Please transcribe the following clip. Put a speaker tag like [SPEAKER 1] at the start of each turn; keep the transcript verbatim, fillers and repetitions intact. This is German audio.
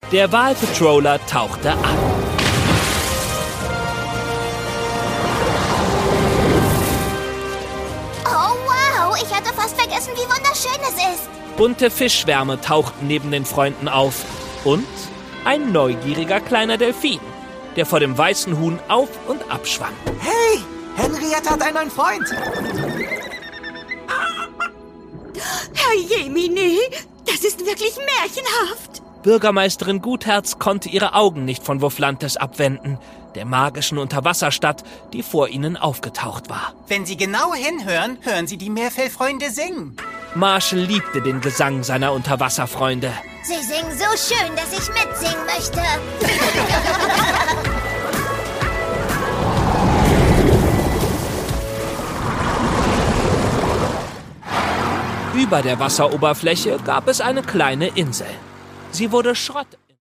[SPEAKER 1] Der Walpatroller tauchte ab.
[SPEAKER 2] Oh wow, ich hatte fast vergessen, wie wunderschön es ist.
[SPEAKER 1] Bunte Fischschwärme tauchten neben den Freunden auf. Und ein neugieriger kleiner Delfin, der vor dem weißen Huhn auf und ab schwamm.
[SPEAKER 3] Hey, Henriette hat einen neuen Freund.
[SPEAKER 4] Herr Jemine, das ist wirklich märchenhaft.
[SPEAKER 1] Bürgermeisterin Gutherz konnte ihre Augen nicht von Wufflantes abwenden, der magischen Unterwasserstadt, die vor ihnen aufgetaucht war.
[SPEAKER 3] Wenn Sie genau hinhören, hören Sie die Meerfellfreunde singen.
[SPEAKER 1] Marshall liebte den Gesang seiner Unterwasserfreunde.
[SPEAKER 2] Sie singen so schön, dass ich mitsingen möchte.
[SPEAKER 1] Über der Wasseroberfläche gab es eine kleine Insel. Sie wurde Schrott...